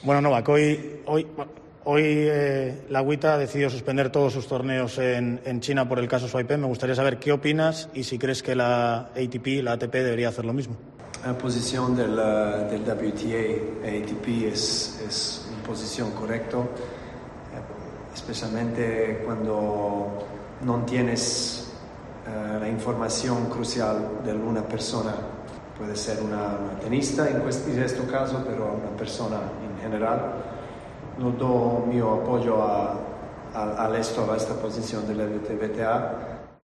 Bueno, Novak, hoy la WTA ha decidido suspender todos sus torneos en China por el caso Saipan. Me gustaría saber qué opinas y si crees que la ATP debería hacer lo mismo. La posición del WTA ATP es una posición correcta, especialmente cuando no tienes la información crucial de una persona. Puede ser una tenista en este caso, pero una persona en general. No doy mi apoyo a esta posición de la WTA.